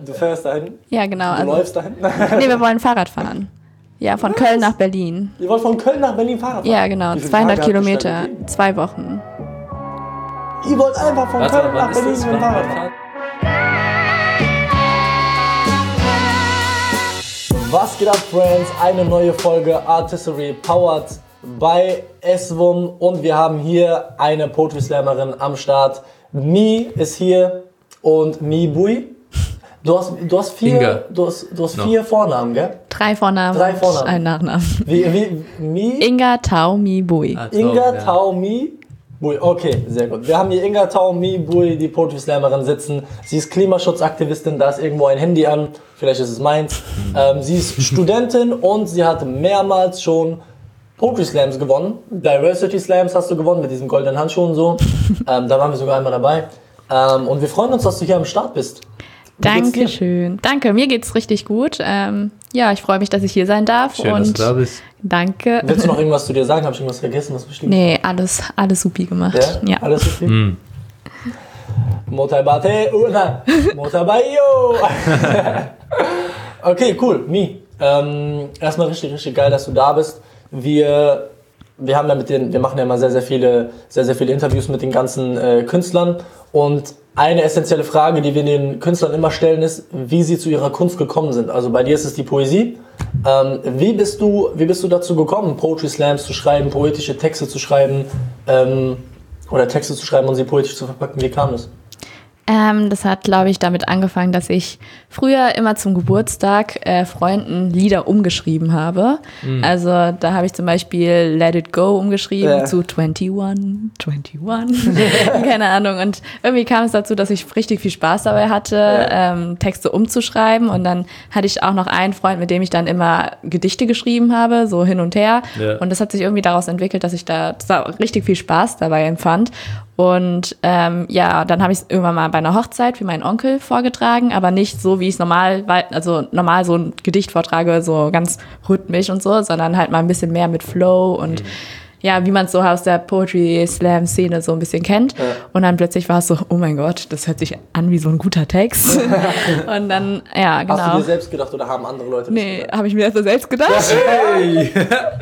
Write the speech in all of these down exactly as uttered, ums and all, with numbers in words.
Du fährst dahin? Ja, genau. Du also, läufst dahin? Nee, wir wollen Fahrrad fahren. Ja, von Was? Köln nach Berlin. Ihr wollt von Köln nach Berlin Fahrrad fahren? Ja, genau. zweihundert Kilometer, zwei Wochen. Ihr wollt einfach von Warte, Köln nach Berlin mit dem Fahrrad fahren? Was geht ab, Friends? Eine neue Folge Artistry powered by S W U M und wir haben hier eine Poetry Slammerin am Start. Mi ist hier und Mi Bui. Du hast, du hast vier, Inga. Du hast, du hast vier no. Vornamen, gell? Drei Vornamen. Drei Vornamen. Ein Nachnamen. Wie, wie, Mi? Inga Tau Mi Bui. Ah, Tau, Inga ja. Tau Mi Bui. Okay, sehr gut. Wir haben hier Inga Tau Mi Bui, die Poetry Slammerin, sitzen. Sie ist Klimaschutzaktivistin, da ist irgendwo ein Handy an. Vielleicht ist es meins. ähm, sie ist Studentin und sie hat mehrmals schon Poetry Slams gewonnen. Diversity Slams hast du gewonnen mit diesem goldenen Handschuh und so. ähm, da waren wir sogar einmal dabei. Ähm, und wir freuen uns, dass du hier am Start bist. Dankeschön. Danke, mir geht's richtig gut. Ähm, ja, ich freue mich, dass ich hier sein darf. Schön, und dass du da bist. Danke. Willst du noch irgendwas zu dir sagen? Habe ich irgendwas vergessen? Was bestimmt? Nee, alles, alles supi gemacht. Ja? Ja. Alles supi? Mm. Motabate, una, Motabayo. Okay, cool. Mi, ähm, erstmal richtig, richtig geil, dass du da bist. Wir, wir haben ja mit den, wir machen ja immer sehr, sehr viele, sehr, sehr viele Interviews mit den ganzen äh, Künstlern und eine essentielle Frage, die wir den Künstlern immer stellen, ist, wie sie zu ihrer Kunst gekommen sind. Also bei dir ist es die Poesie. Ähm, wie bist du, wie bist du dazu gekommen, Poetry Slams zu schreiben, poetische Texte zu schreiben ähm, oder Texte zu schreiben und sie poetisch zu verpacken? Wie kam das? Ähm, das hat, glaube ich, damit angefangen, dass ich früher immer zum Geburtstag äh, Freunden Lieder umgeschrieben habe. Mhm. Also da habe ich zum Beispiel Let It Go umgeschrieben ja. zu einundzwanzig, einundzwanzig, keine Ahnung. Und irgendwie kam es dazu, dass ich richtig viel Spaß dabei hatte, ja. ähm, Texte umzuschreiben. Und dann hatte ich auch noch einen Freund, mit dem ich dann immer Gedichte geschrieben habe, so hin und her. Ja. Und das hat sich irgendwie daraus entwickelt, dass ich da richtig viel Spaß dabei empfand. Und ähm, ja, dann habe ich es irgendwann mal bei einer Hochzeit für meinen Onkel vorgetragen, aber nicht so, wie ich es normal, also normal so ein Gedicht vortrage, so ganz rhythmisch und so, sondern halt mal ein bisschen mehr mit Flow und mhm. ja, wie man es so aus der Poetry-Slam-Szene so ein bisschen kennt. Ja. Und dann plötzlich war es so, oh mein Gott, das hört sich an wie so ein guter Text. Und dann, ja, genau. Hast du dir selbst gedacht oder haben andere Leute das Nee, gedacht? habe ich mir das selbst gedacht. Hey!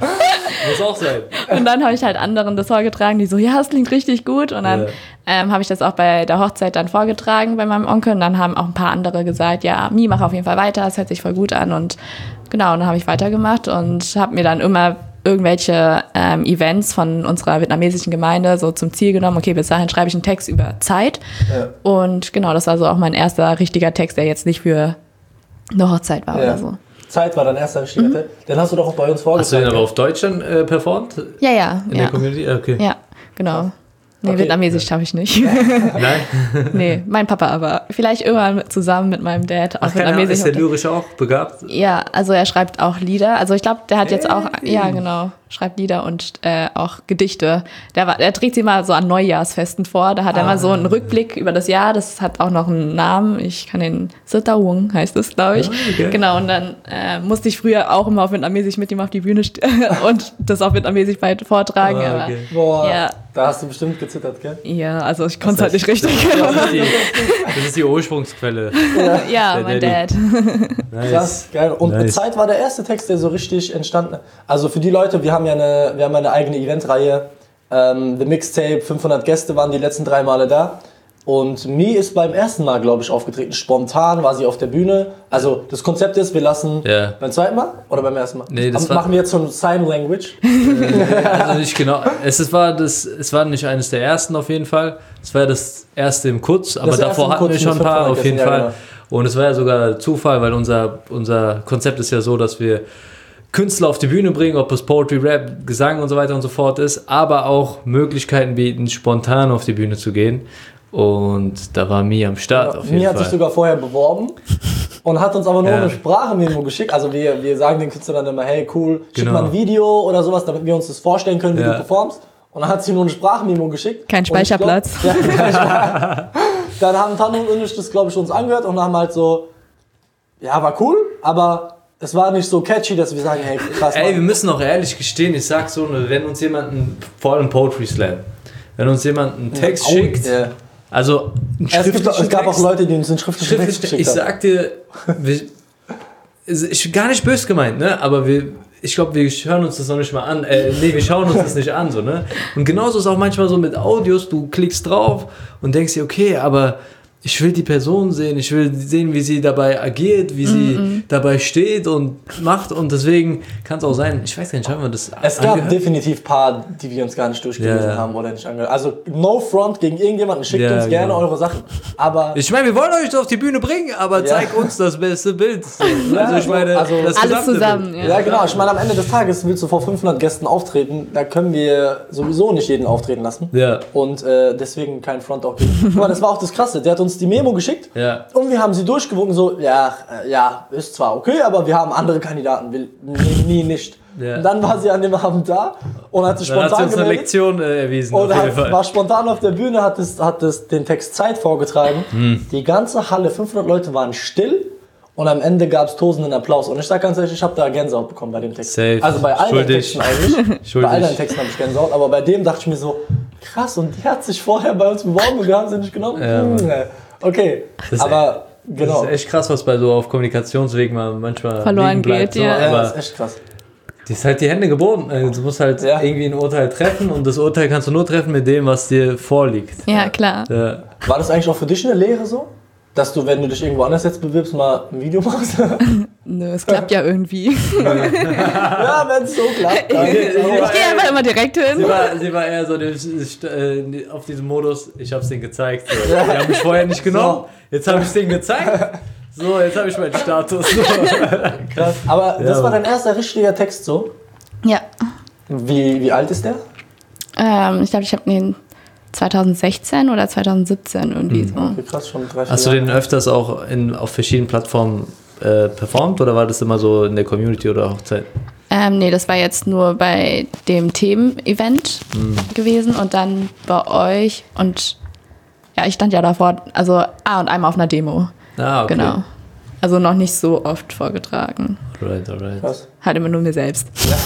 Muss auch sein. Und dann habe ich halt anderen das vorgetragen, die so, ja, das klingt richtig gut. Und dann ja. ähm, habe ich das auch bei der Hochzeit dann vorgetragen bei meinem Onkel. Und dann haben auch ein paar andere gesagt, ja, Mi, mach auf jeden Fall weiter, das hört sich voll gut an. Und genau, und dann habe ich weitergemacht und habe mir dann immer irgendwelche ähm, Events von unserer vietnamesischen Gemeinde so zum Ziel genommen, okay, bis dahin schreibe ich einen Text über Zeit. Ja. Und genau, das war so auch mein erster richtiger Text, der jetzt nicht für eine Hochzeit war ja. oder so. Zeit war dein erster richtiger mhm. Text. Den hast du doch auch bei uns vorgetragen. Hast du den aber auf Deutsch dann äh, performt? Ja, ja. In ja. der Community? Okay. Ja, genau. Ja. Nee, okay. Vietnamesisch schaffe ich nicht. Nein? Nee, mein Papa aber. Vielleicht irgendwann zusammen mit meinem Dad. Ach, Vietnamesisch. Ist der lyrisch auch begabt? Ja, also er schreibt auch Lieder. Also ich glaube, der hat jetzt auch, ja genau, schreibt Lieder und äh, auch Gedichte. Der, war, der trägt sie mal so an Neujahrsfesten vor. Da hat ah. er mal so einen Rückblick über das Jahr. Das hat auch noch einen Namen. Ich kann den Sitawung heißt es, glaube ich. Oh, okay. Genau, und dann äh, musste ich früher auch immer auf Vietnamesisch mit ihm auf die Bühne und das auf Vietnamesisch bald vortragen. Oh, okay. Aber, Boah, ja. Da hast du bestimmt gezittert, gell? Ja, also ich konnte es halt nicht richtig. Das ist die, das ist die Ursprungsquelle. Ja, ja mein Dad. Nice. Krass, geil. Und nice. Zeit war der erste Text, der so richtig entstanden ist. Also für die Leute, wir haben ja eine, wir haben eine eigene Eventreihe. Ähm, The Mixtape, fünfhundert Gäste waren die letzten drei Male da. Und Mi ist beim ersten Mal, glaube ich, aufgetreten. Spontan war sie auf der Bühne. Also das Konzept ist, wir lassen yeah. beim zweiten Mal oder beim ersten Mal? Nee, das war, machen wir jetzt so ein Sign Language. Also nicht genau. Es, es, war das, es war nicht eines der ersten auf jeden Fall. Es war das erste im Kutz, aber davor hatten wir schon ein paar auf jeden Fall. Ja, genau. Und es war ja sogar Zufall, weil unser, unser Konzept ist ja so, dass wir Künstler auf die Bühne bringen, ob es Poetry, Rap, Gesang und so weiter und so fort ist, aber auch Möglichkeiten bieten, spontan auf die Bühne zu gehen. Und da war Mi am Start. Ja, auf jeden Mi hat Fall. sich sogar vorher beworben und hat uns aber nur ja. eine Sprachmemo geschickt. Also wir, wir sagen den Künstlern dann immer, hey cool, schick genau. mal ein Video oder sowas, damit wir uns das vorstellen können, wie ja. du performst. Und dann hat sie nur eine Sprachmemo geschickt. Kein Speicherplatz. Glaub, ja, kein Speicherplatz. Dann haben Tan und ich das, glaube ich, uns angehört und haben halt so, ja, war cool, aber es war nicht so catchy, dass wir sagen, hey, krass. Ey, wir müssen auch ehrlich gestehen, ich sag so, wenn uns jemand, einen, vor allem Poetry Slam, wenn uns jemand einen Text ja, schickt, ja. Also, es, gibt, es gab auch Leute, die uns einen schriftlichen Text geschickt haben. Ich sag dir, wir, ist gar nicht böse gemeint, ne? Aber wir, ich glaube, wir hören uns das noch nicht mal an. Äh, nee, wir schauen uns das nicht an, so, ne? Und genauso ist auch manchmal so mit Audios, du klickst drauf und denkst dir, okay, aber ich will die Person sehen, ich will sehen, wie sie dabei agiert, wie sie mm-mm. dabei steht und macht, und deswegen kann es auch sein, ich weiß gar nicht, haben wir das Es gab angehört? definitiv ein paar, die wir uns gar nicht durchgelesen ja. haben oder nicht angehört. Also no front gegen irgendjemanden, schickt ja, uns genau. gerne eure Sachen. Aber ich meine, wir wollen euch auf die Bühne bringen, aber ja. zeig uns das beste Bild. Ja, also ich meine, also, das alles zusammen. Ja. ja genau, ich meine, am Ende des Tages willst du vor fünfhundert Gästen auftreten, da können wir sowieso nicht jeden auftreten lassen. Ja. Und äh, deswegen kein Front auch gegen. Guck mal, das war auch das Krasse, der hat uns die Memo geschickt. Ja. Und wir haben sie durchgewunken, so, ja, ja, ist zwar okay, aber wir haben andere Kandidaten, will nie, nie nicht. Ja. Und dann war sie an dem Abend da und hat sich dann spontan hat sie uns eine Lektion äh, erwiesen. Und hat, war spontan auf der Bühne, hat, es, hat es den Text Zeit vorgetragen. Hm. Die ganze Halle, fünfhundert Leute waren still. Und am Ende gab es tosenden Applaus. Und ich sag ganz ehrlich, ich habe da Gänsehaut bekommen bei dem Text. Safe. Also bei allen Schuldig. Texten eigentlich. Bei allen Texten habe ich Gänsehaut. Aber bei dem dachte ich mir so, krass, und die hat sich vorher bei uns beworben und wir haben sie nicht genommen. Ja, hm, okay, aber genau. Das ist echt krass, was bei so auf Kommunikationswegen mal manchmal verloren bleibt, geht. So. Ja. Aber ja, das ist echt krass. Die ist halt die Hände geboten. Du musst halt ja. irgendwie ein Urteil treffen, und das Urteil kannst du nur treffen mit dem, was dir vorliegt. Ja, klar. Ja. War das eigentlich auch für dich eine Lehre so? Dass du, wenn du dich irgendwo anders jetzt bewirbst, mal ein Video machst? Nö, es klappt ja irgendwie. Ja, wenn es so klappt. Ich, ich gehe einfach immer direkt hin. Sie war, sie war eher so auf diesem Modus, ich hab's denen gezeigt. So. Die haben mich vorher nicht genommen, jetzt habe ich es denen gezeigt. So, jetzt habe ich meinen Status. So. Krass. Aber das ja, war dein erster richtiger Text so? Ja. Wie, wie alt ist der? Ähm, ich glaube, ich habe den zwanzig sechzehn oder zwanzig siebzehn irgendwie so. Okay, krass, schon drei, Hast du den öfters auch in, auf verschiedenen Plattformen äh, performt, oder war das immer so in der Community oder Hochzeit? Ähm, nee, das war jetzt nur bei dem Themen-Event mhm. gewesen und dann bei euch, und ja, ich stand ja davor, also ah, und einmal auf einer Demo. Ah, okay. Genau. Also noch nicht so oft vorgetragen. Right, alright. Was? Halt immer nur mir selbst.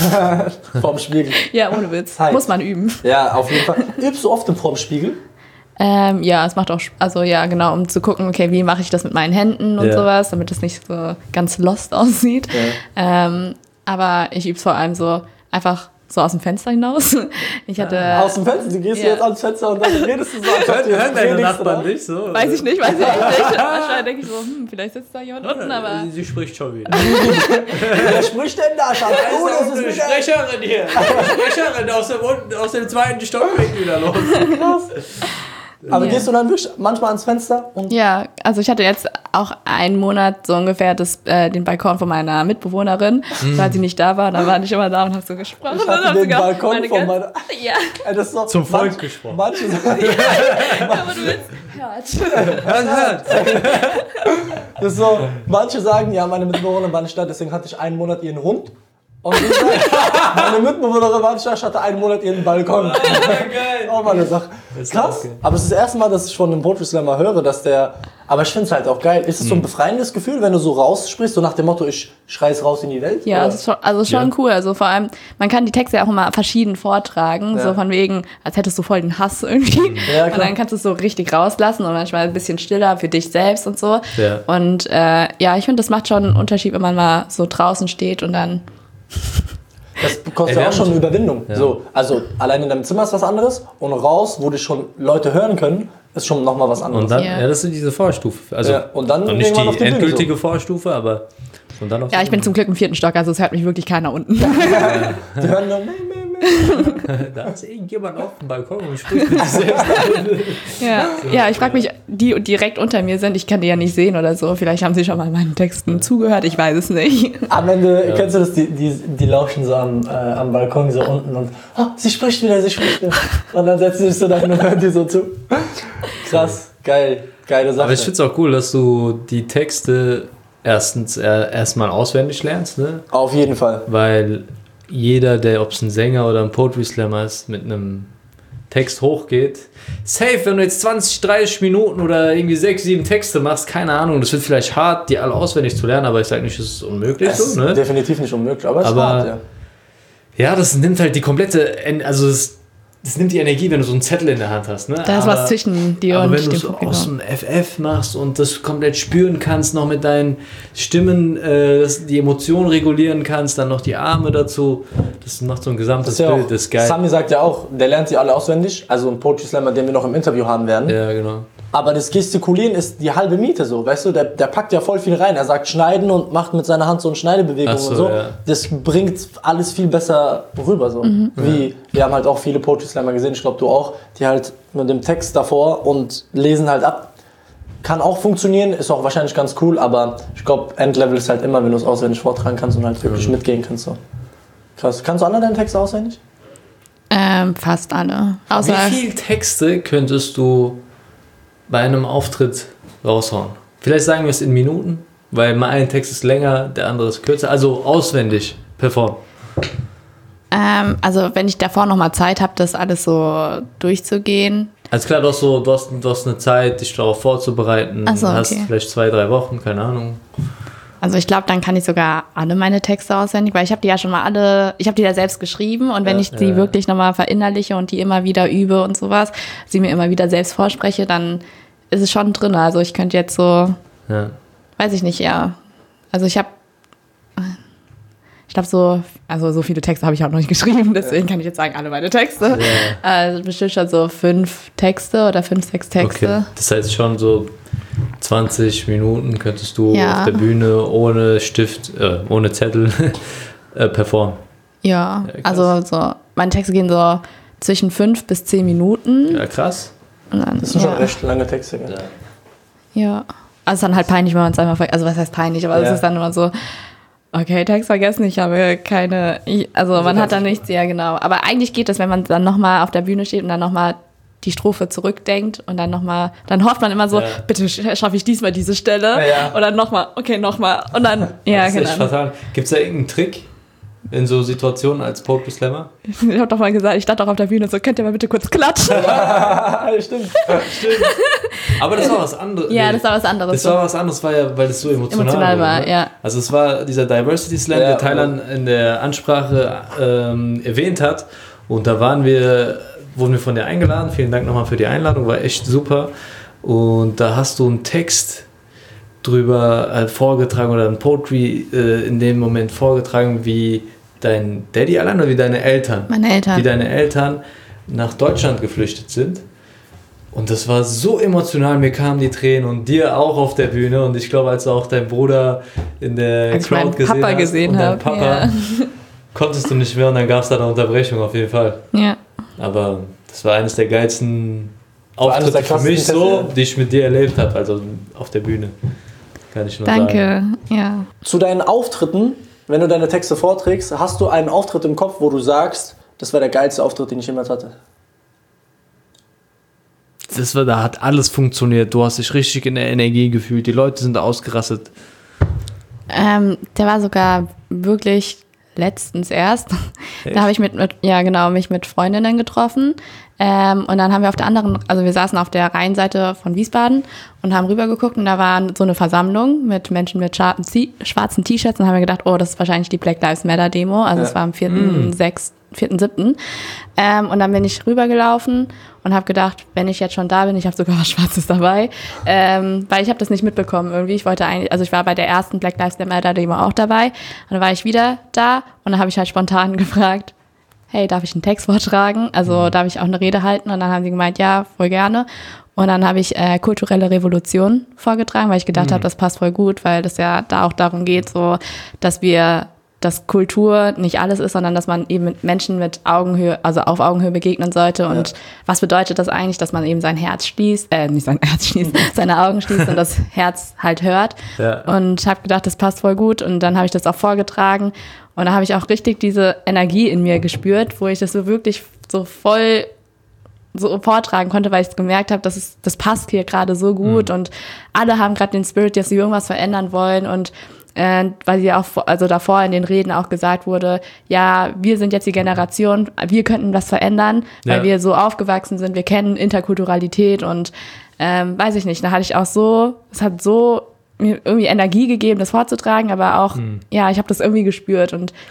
Vorm Spiegel. Ja, ohne Witz. Hi. Muss man üben. Ja, auf jeden Fall. Übst du oft im vorm Spiegel? Ähm, ja, es macht auch, also ja, genau, um zu gucken, okay, wie mache ich das mit meinen Händen und yeah. sowas, damit es nicht so ganz lost aussieht. Yeah. Ähm, aber ich übe es vor allem so einfach so aus dem Fenster hinaus. Ich hatte, ja, aus dem Fenster? Du gehst yeah. jetzt ans Fenster und dann redest du so. Hören deine Nachbarn nicht so? Weiß ich nicht, weiß ich nicht. Wahrscheinlich denke ich so, hm, vielleicht sitzt da jemand unten, aber... Sie spricht schon wieder. Wer spricht denn da, Schatz? Oh, das ist eine Sprecherin hier. Sprecherin aus dem, aus dem zweiten Stockwerk wieder los. Krass. Aber yeah. gehst du dann wirklich manchmal ans Fenster? Und ja, also ich hatte jetzt auch einen Monat so ungefähr das, äh, den Balkon von meiner Mitbewohnerin, mm. weil sie nicht da war. Da war ich immer da und habe so gesprochen. Ich hatte den Balkon meine von meiner... Ja. Ey, das ist so, zum Volk manch, gesprochen. Manche sagen... Ja, aber du willst... Hört. Hört, hört. Das ist so, manche sagen, ja, meine Mitbewohnerin war nicht da, deswegen hatte ich einen Monat ihren Hund. Und ich sag, meine Mitbewohnerin war nicht da, ich hatte einen Monat ihren Balkon. Oh, geil. Auch mal eine Sache. Krass. Okay. Aber es ist das erste Mal, dass ich von einem Poetry Slammer höre, dass der... Aber ich finde es halt auch geil. Ist es so ein befreiendes Gefühl, wenn du so raussprichst, so nach dem Motto, ich schreie es raus in die Welt? Ja, es ist schon, also schon ja. cool. Also vor allem, man kann die Texte ja auch immer verschieden vortragen. Ja. So von wegen, als hättest du voll den Hass irgendwie. Ja, und dann kannst du es so richtig rauslassen und manchmal ein bisschen stiller für dich selbst und so. Ja. Und äh, ja, ich finde, das macht schon einen Unterschied, wenn man mal so draußen steht und dann... Das kostet ja auch schon eine Überwindung. Ja. So, also allein in deinem Zimmer ist was anderes und raus, wo dich schon Leute hören können, ist schon nochmal was anderes. Und dann, ja. ja, das ist diese Vorstufe. Also ja, und dann nicht die, die endgültige so. Vorstufe, aber und dann auf ja, ich bin zum Glück im vierten Stock, also es hört mich wirklich keiner unten. Ja. Die hören nur, meh, meh, meh. Da ist irgendjemand auf dem Balkon und spricht mit sich selbst. Ja, so, ja, ich frage mich, die direkt unter mir sind, ich kann die ja nicht sehen oder so. Vielleicht haben sie schon mal meinen Texten zugehört, ich weiß es nicht. Am Ende, ja. Kennst du das, die, die, die lauschen so am, äh, am Balkon so unten und oh, sie spricht wieder, sie spricht wieder. Und dann setzen sie sich so dahin und hören die so zu. Krass, geil, geile Sache. Aber ich finde es auch cool, dass du die Texte erstens äh, erstmal auswendig lernst, ne? Auf jeden Fall. Weil jeder, der, ob es ein Sänger oder ein Poetry Slammer ist, mit einem Text hochgeht, safe, wenn du jetzt zwanzig, dreißig Minuten oder irgendwie sechs, sieben Texte machst, keine Ahnung, das wird vielleicht hart, die alle auswendig zu lernen, aber ich sage nicht, es ist unmöglich. Es ist so, ne? definitiv nicht unmöglich, aber es aber, ist hart, ja. Ja, das nimmt halt die komplette, also es das nimmt die Energie, wenn du so einen Zettel in der Hand hast. Ne? Da ist was zwischen dir aber und wenn du so aus dem F F machst und das komplett spüren kannst, noch mit deinen Stimmen äh, die Emotionen regulieren kannst, dann noch die Arme dazu, das macht so ein gesamtes das ja Bild, das ist geil. Sami sagt ja auch, der lernt sie alle auswendig, also ein Poetry Slammer, den wir noch im Interview haben werden. Ja, genau. Aber das Gestikulieren ist die halbe Miete so, weißt du, der, der packt ja voll viel rein. Er sagt schneiden und macht mit seiner Hand so eine Schneidebewegung so, und so. Ja. Das bringt alles viel besser rüber so. Mhm. Wie, ja. Wir haben halt auch viele Poetry Slammer gesehen, ich glaube du auch, die halt mit dem Text davor und lesen halt ab. Kann auch funktionieren, ist auch wahrscheinlich ganz cool, aber ich glaube Endlevel ist halt immer, wenn du es auswendig vortragen kannst und halt wirklich mhm. mitgehen kannst. So. Krass. Kannst du alle deine Texte auswendig? Ähm, fast alle. Außer wie viele Texte könntest du bei einem Auftritt raushauen? Vielleicht sagen wir es in Minuten, weil mal ein Text ist länger, der andere ist kürzer. Also auswendig performen. Ähm, also wenn ich davor nochmal Zeit habe, das alles so durchzugehen. Also klar, du hast, so, du hast, du hast eine Zeit, dich darauf vorzubereiten. Ach so, okay. Hast vielleicht zwei, drei Wochen, keine Ahnung. Also ich glaube, dann kann ich sogar alle meine Texte auswendig, weil ich habe die ja schon mal alle, ich habe die ja selbst geschrieben und wenn ja, ich die ja. wirklich nochmal verinnerliche und die immer wieder übe und sowas, sie mir immer wieder selbst vorspreche, dann ist es schon drin. Also ich könnte jetzt so, ja. weiß ich nicht, ja. Also ich habe, ich glaube so, also so viele Texte habe ich auch noch nicht geschrieben, deswegen ja. kann ich jetzt sagen, alle meine Texte. Ja. Also bestimmt schon so fünf Texte oder fünf, sechs Texte. Okay. Das heißt schon so zwanzig Minuten könntest du ja. auf der Bühne ohne Stift, äh, ohne Zettel äh, performen. Ja, ja also so, meine Texte gehen so zwischen fünf bis zehn Minuten. Ja, krass. Und dann, das sind ja. schon recht lange Texte, gell? Ja. ja. Also es ist dann halt peinlich, wenn man es einfach vergisst. Also was heißt peinlich, aber es ja. ist dann immer so, okay, Text vergessen, ich habe keine, ich, also man hat da nichts, ja genau. Aber eigentlich geht es, wenn man dann nochmal auf der Bühne steht und dann nochmal die Strophe zurückdenkt und dann nochmal, dann hofft man immer so, ja. bitte schaffe ich diesmal diese Stelle ja, ja. und dann nochmal, okay, nochmal und dann, ja, genau. Gibt es da irgendeinen Trick in so Situationen als Poetry Slammer? Ich habe doch mal gesagt, ich stand doch auf der Bühne so, könnt ihr mal bitte kurz klatschen? Stimmt, stimmt. Aber das war was anderes. Ja, das war was anderes. Das war was anderes, weil, ja, weil das so emotional, emotional war. Ne? Ja. Also es war dieser Diversity Slam, ja, der Thailand in der Ansprache ähm, erwähnt hat und da waren wir wurden wir von dir eingeladen. Vielen Dank nochmal für die Einladung, war echt super. Und da hast du einen Text drüber äh, vorgetragen oder ein Poetry äh, in dem Moment vorgetragen, wie dein Daddy allein oder wie deine Eltern, Meine Eltern. wie deine Eltern nach Deutschland geflüchtet sind. Und das war so emotional, mir kamen die Tränen und dir auch auf der Bühne. Und ich glaube, als du auch deinen Bruder in der als Crowd ich gesehen Papa hast gesehen und deinen hab, Papa, ja. konntest du nicht mehr und dann gab es da eine Unterbrechung auf jeden Fall. Ja. Aber das war eines der geilsten Auftritte für mich so, die ich mit dir erlebt habe, also auf der Bühne. Kann ich nur Danke, sagen. ja. Zu deinen Auftritten, wenn du deine Texte vorträgst, hast du einen Auftritt im Kopf, wo du sagst, das war der geilste Auftritt, den ich jemals hatte? Das war, da hat alles funktioniert. Du hast dich richtig in der Energie gefühlt. Die Leute sind ausgerastet. Ähm, der war sogar wirklich letztens erst. Echt? Da habe ich mit, mit, ja genau, mich mit Freundinnen getroffen. Ähm, und dann haben wir auf der anderen, also wir saßen auf der Rheinseite von Wiesbaden und haben rübergeguckt und da war so eine Versammlung mit Menschen mit schwarzen T-Shirts und haben wir gedacht, oh, das ist wahrscheinlich die Black Lives Matter Demo. Also es ja. war am vierten siebten Ähm, und dann bin ich rübergelaufen und habe gedacht, wenn ich jetzt schon da bin, ich habe sogar was Schwarzes dabei, ähm, weil ich habe das nicht mitbekommen irgendwie. Ich wollte eigentlich, also ich war bei der ersten Black Lives Matter Demo auch dabei. Und dann war ich wieder da und dann habe ich halt spontan gefragt, hey, darf ich einen Text vortragen? Also mhm. darf ich auch eine Rede halten? Und dann haben sie gemeint, ja, voll gerne. Und dann habe ich äh, kulturelle Revolution vorgetragen, weil ich gedacht mhm. habe, das passt voll gut, weil das ja da auch darum geht, so, dass wir dass Kultur nicht alles ist, sondern dass man eben mit Menschen mit Augenhöhe, also auf Augenhöhe begegnen sollte. Und ja. was bedeutet das eigentlich, dass man eben sein Herz schließt, äh, nicht sein Herz schließt, seine Augen schließt und das Herz halt hört. Ja. Und habe gedacht, das passt voll gut. Und dann habe ich das auch vorgetragen. Und da habe ich auch richtig diese Energie in mir gespürt, wo ich das so wirklich so voll so vortragen konnte, weil ich gemerkt habe, dass es, das passt hier gerade so gut. Mhm. Und alle haben gerade den Spirit, dass sie irgendwas verändern wollen. Und Äh, weil sie auch, also davor in den Reden auch gesagt wurde, ja, wir sind jetzt die Generation, wir könnten was verändern, weil ja. wir so aufgewachsen sind, wir kennen Interkulturalität und ähm, weiß ich nicht, da hatte ich auch so, es hat so mir irgendwie Energie gegeben, das vorzutragen, aber auch, mhm. ja, ich habe das irgendwie gespürt und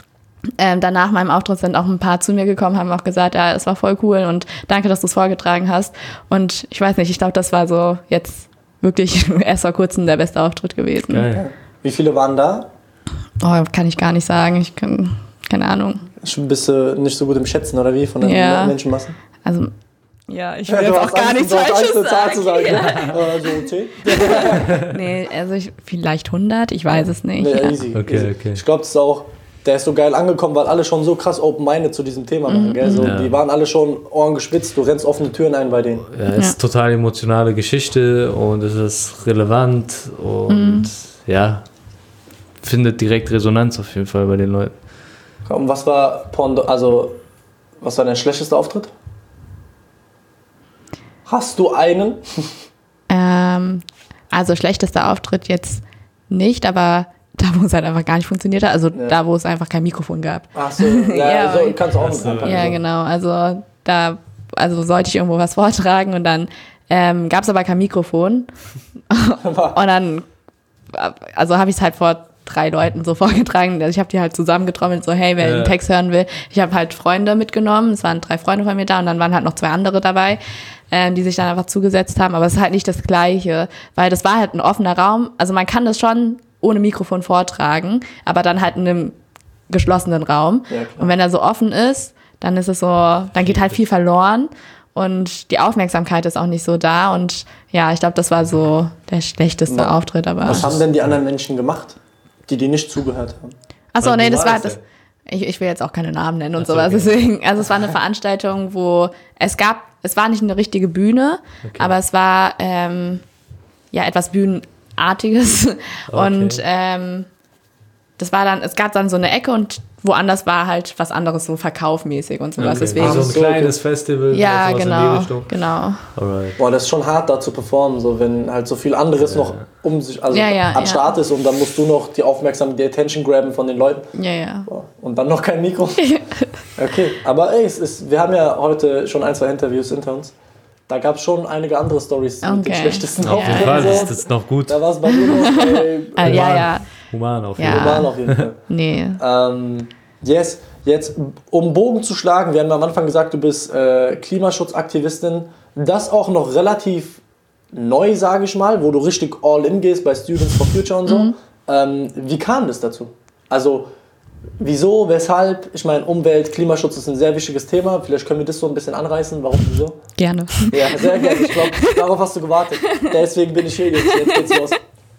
ähm, danach meinem Auftritt sind auch ein paar zu mir gekommen, haben auch gesagt, ja, es war voll cool und danke, dass du es vorgetragen hast. Und ich weiß nicht, ich glaube, das war so jetzt wirklich erst vor kurzem der beste Auftritt gewesen. Geil. Wie viele waren da? Oh, kann ich gar nicht sagen. Ich kann, keine Ahnung. Bist du nicht so gut im Schätzen, oder wie? Von den ja. Menschenmassen? Also, ja, ich will ja, jetzt auch gar nichts Falsches sagen. Zahl zu sagen. Ja. Ja. So zehn? Nee, also ich, vielleicht hundert, ich weiß es nicht. Nee, ja. easy, okay, easy. Okay. Ich glaube, das ist auch, der ist so geil angekommen, weil alle schon so krass open-minded zu diesem Thema machen. Mhm. Gell? So, ja. Die waren alle schon Ohren gespitzt, du rennst offene Türen ein bei denen. Ja, es ist ja. total emotionale Geschichte und es ist relevant und mhm. ja, findet direkt Resonanz auf jeden Fall bei den Leuten. Und was war Pondo, also was war dein schlechtester Auftritt? Hast du einen? Ähm, also schlechtester Auftritt jetzt nicht, aber da, wo es halt einfach gar nicht funktioniert hat, also ja. da, wo es einfach kein Mikrofon gab. Ach so, ja, ja so, kannst du auch mit anfangen. Ja, genau, also da also sollte ich irgendwo was vortragen und dann ähm, gab es aber kein Mikrofon und dann also habe ich es halt vor drei Leuten so vorgetragen. Also ich habe die halt zusammengetrommelt, so hey, wer ja. den Text hören will. Ich habe halt Freunde mitgenommen, es waren drei Freunde von mir da und dann waren halt noch zwei andere dabei, ähm, die sich dann einfach zugesetzt haben, aber es ist halt nicht das Gleiche, weil das war halt ein offener Raum, also man kann das schon ohne Mikrofon vortragen, aber dann halt in einem geschlossenen Raum ja, und wenn er so offen ist, dann ist es so, dann geht halt viel verloren und die Aufmerksamkeit ist auch nicht so da und ja, ich glaube, das war so der schlechteste Na, Auftritt. Aber was haben denn die anderen Menschen gemacht, die dir nicht zugehört haben? Achso, nee, das war das. Ich, ich will jetzt auch keine Namen nennen und sowas. Okay. Deswegen, also es war eine Veranstaltung, wo es gab, es war nicht eine richtige Bühne, okay. aber es war ähm, ja etwas Bühnenartiges. Okay. Und ähm, das war dann, es gab dann so eine Ecke und woanders war halt was anderes, so verkaufmäßig und sowas. Okay. Deswegen, also ein kleines Festival. Ja, genau, genau. Alright. Boah, das ist schon hart, da zu performen, so wenn halt so viel anderes ja. noch um sich, also ja, ja, am Start ja. ist und dann musst du noch die Aufmerksamkeit, die Attention grabben von den Leuten. Ja, ja. Boah. Und dann noch kein Mikro. Okay, aber ey, es ist, wir haben ja heute schon ein, zwei Interviews hinter uns. Da gab es schon einige andere Storys okay. mit den schlechtesten ja. Auftritten. Ja, das ist noch gut. Da war es bei dir noch ey, ah, ja, ja. Human auf jeden ja. Fall. Human auf jeden Fall. Nee. Ähm, yes, jetzt um Bogen zu schlagen, wir haben am Anfang gesagt, du bist äh, Klimaschutzaktivistin. Das auch noch relativ neu, sage ich mal, wo du richtig all in gehst bei Students for Future und so. Mhm. Ähm, wie kam das dazu? Also wieso, weshalb? Ich meine, Umwelt, Klimaschutz ist ein sehr wichtiges Thema. Vielleicht können wir das so ein bisschen anreißen. Warum, wieso? Gerne. Ja, sehr gerne. Ich glaube, darauf hast du gewartet. Deswegen bin ich hier jetzt. Jetzt geht's los.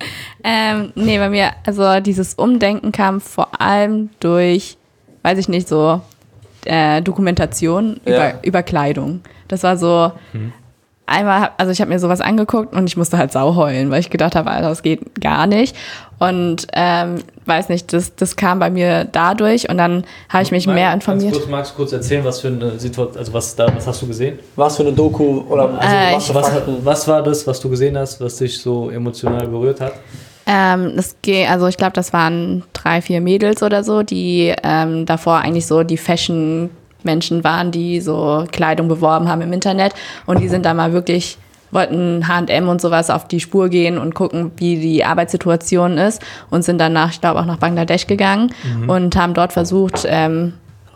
Ähm, nee, bei mir, also dieses Umdenken kam vor allem durch, weiß ich nicht, so äh, Dokumentation ja. über, über Kleidung. Das war so, hm. einmal, also ich habe mir sowas angeguckt und ich musste halt sau heulen, weil ich gedacht habe, Alter, das geht gar nicht. Und ähm, weiß nicht, das, das kam bei mir dadurch und dann habe ich mich Mal, mehr informiert. Kurz, magst du kurz erzählen, was für eine Situation, also was, da, was hast du gesehen? Was für eine Doku oder also äh, was, was, was war das, was du gesehen hast, was dich so emotional berührt hat? Ähm, das geht, also ich glaube, das waren drei, vier Mädels oder so, die ähm, davor eigentlich so die Fashion-Menschen waren, die so Kleidung beworben haben im Internet und die sind da mal wirklich, wollten H und M und sowas auf die Spur gehen und gucken, wie die Arbeitssituation ist und sind danach, ich glaube, auch nach Bangladesch gegangen mhm. und haben dort versucht, ähm,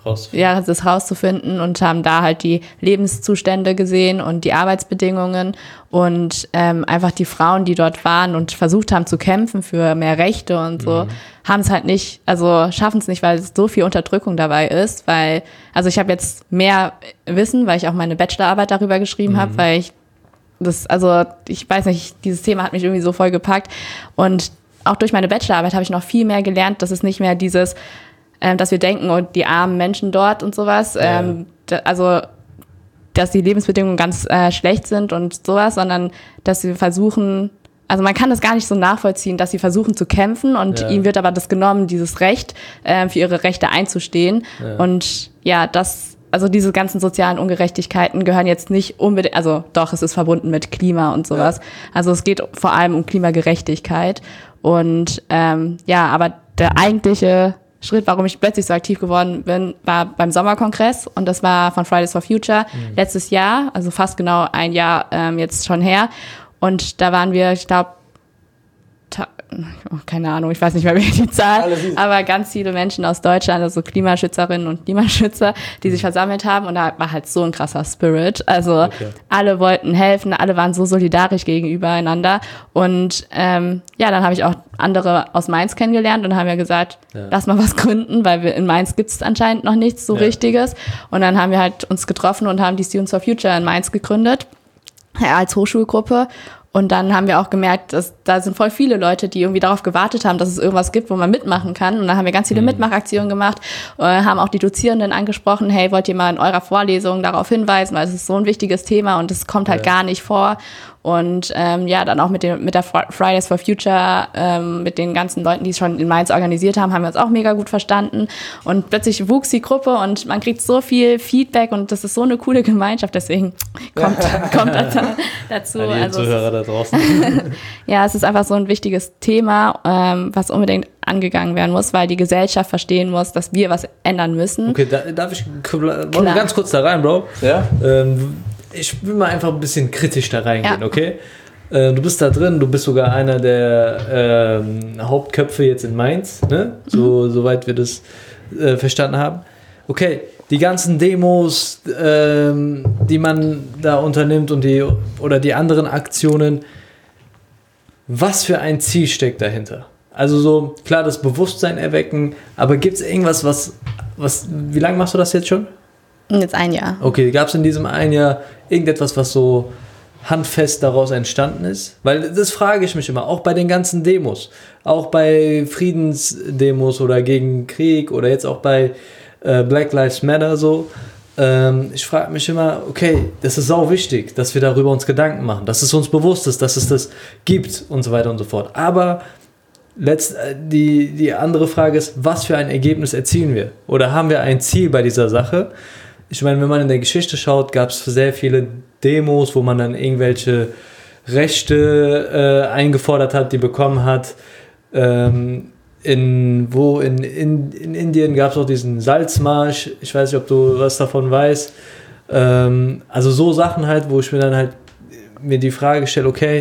ja, das rauszufinden und haben da halt die Lebenszustände gesehen und die Arbeitsbedingungen und ähm, einfach die Frauen, die dort waren und versucht haben zu kämpfen für mehr Rechte und so, mhm. haben es halt nicht, also schaffen es nicht, weil so viel Unterdrückung dabei ist, weil, also ich habe jetzt mehr Wissen, weil ich auch meine Bachelorarbeit darüber geschrieben mhm. habe, weil ich das, also ich weiß nicht, dieses Thema hat mich irgendwie so voll gepackt und auch durch meine Bachelorarbeit habe ich noch viel mehr gelernt, dass es nicht mehr dieses Ähm, dass wir denken, und die armen Menschen dort und sowas, ja. ähm, da, also dass die Lebensbedingungen ganz äh, schlecht sind und sowas, sondern dass sie versuchen, also man kann das gar nicht so nachvollziehen, dass sie versuchen zu kämpfen und ja. ihnen wird aber das genommen, dieses Recht, äh, für ihre Rechte einzustehen. Ja. Und ja, das, also diese ganzen sozialen Ungerechtigkeiten gehören jetzt nicht unbedingt, also doch, es ist verbunden mit Klima und sowas. Ja. Also es geht vor allem um Klimagerechtigkeit und ähm, ja, aber der eigentliche Schritt, warum ich plötzlich so aktiv geworden bin, war beim Sommerkongress und das war von Fridays for Future mhm. letztes Jahr, also fast genau ein Jahr ähm, jetzt schon her und da waren wir, ich glaube, keine Ahnung, ich weiß nicht mehr, wie die Zahl, aber ganz viele Menschen aus Deutschland, also Klimaschützerinnen und Klimaschützer, die sich versammelt haben und da war halt so ein krasser Spirit. Also okay. alle wollten helfen, alle waren so solidarisch gegenübereinander und ähm, ja, dann habe ich auch andere aus Mainz kennengelernt und haben ja gesagt, ja. lass mal was gründen, weil wir in Mainz gibt es anscheinend noch nichts so ja. Richtiges. Und dann haben wir halt uns getroffen und haben die Students for Future in Mainz gegründet, ja, als Hochschulgruppe. Und dann haben wir auch gemerkt, dass da sind voll viele Leute, die irgendwie darauf gewartet haben, dass es irgendwas gibt, wo man mitmachen kann. Und dann haben wir ganz viele mhm. Mitmachaktionen gemacht, äh, haben auch die Dozierenden angesprochen, hey, wollt ihr mal in eurer Vorlesung darauf hinweisen, weil es ist so ein wichtiges Thema und es kommt halt ja. gar nicht vor. Und ähm, ja, dann auch mit, dem, mit der Fridays for Future, ähm, mit den ganzen Leuten, die es schon in Mainz organisiert haben, haben wir uns auch mega gut verstanden. Und plötzlich wuchs die Gruppe und man kriegt so viel Feedback und das ist so eine coole Gemeinschaft. Deswegen kommt, kommt dazu. dazu. An also Zuhörer da draußen. Ja, es ist einfach so ein wichtiges Thema, ähm, was unbedingt angegangen werden muss, weil die Gesellschaft verstehen muss, dass wir was ändern müssen. Okay, da, darf ich ganz kurz da rein, Bro? Ja. Ähm, ich will mal einfach ein bisschen kritisch da reingehen, ja. okay? Äh, du bist da drin, du bist sogar einer der ähm, Hauptköpfe jetzt in Mainz, ne? So, mhm. Soweit wir das äh, verstanden haben. Okay, die ganzen Demos, ähm, die man da unternimmt und die oder die anderen Aktionen, was für ein Ziel steckt dahinter? Also so, klar, das Bewusstsein erwecken, aber gibt es irgendwas, was, was, wie lange machst du das jetzt schon? Jetzt ein Jahr. Okay, gab es in diesem ein Jahr irgendetwas, was so handfest daraus entstanden ist? Weil das frage ich mich immer, auch bei den ganzen Demos, auch bei Friedensdemos oder gegen Krieg oder jetzt auch bei äh, Black Lives Matter so. Ähm, ich frage mich immer, okay, das ist sau wichtig, dass wir darüber uns Gedanken machen, dass es uns bewusst ist, dass es das gibt und so weiter und so fort. Aber letzt, die, die andere Frage ist, was für ein Ergebnis erzielen wir? Oder haben wir ein Ziel bei dieser Sache? Ich meine, wenn man in der Geschichte schaut, gab es sehr viele Demos, wo man dann irgendwelche Rechte äh, eingefordert hat, die bekommen hat. Ähm, in, wo in, in, in Indien gab es auch diesen Salzmarsch. Ich weiß nicht, ob du was davon weißt. Ähm, also so Sachen halt, wo ich mir dann halt mir die Frage stelle, okay,